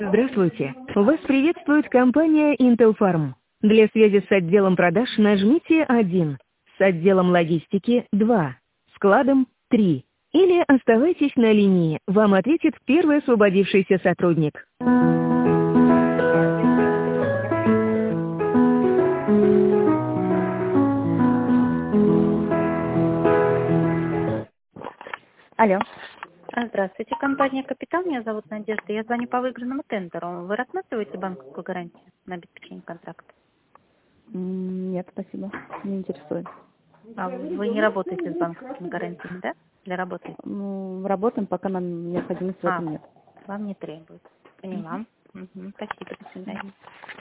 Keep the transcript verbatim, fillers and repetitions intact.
Здравствуйте! Вас приветствует компания Intel Farm. Для связи с отделом продаж нажмите один, с отделом логистики два, складом три. Или оставайтесь на линии, вам ответит первый освободившийся сотрудник. Алло. А, Здравствуйте, компания «Капитал». Меня зовут Надежда. Я звоню по выигранному тендеру. Вы рассматриваете банковскую гарантию на обеспечение контракта? М, Нет, спасибо. Не интересует. А вы не работаете с банковскими гарантиями, да? Или работаете? Ну, работаем, пока нам необходимости в А, этом нет. вам не требуется. Поняла. Мгм. Спасибо, до свидания.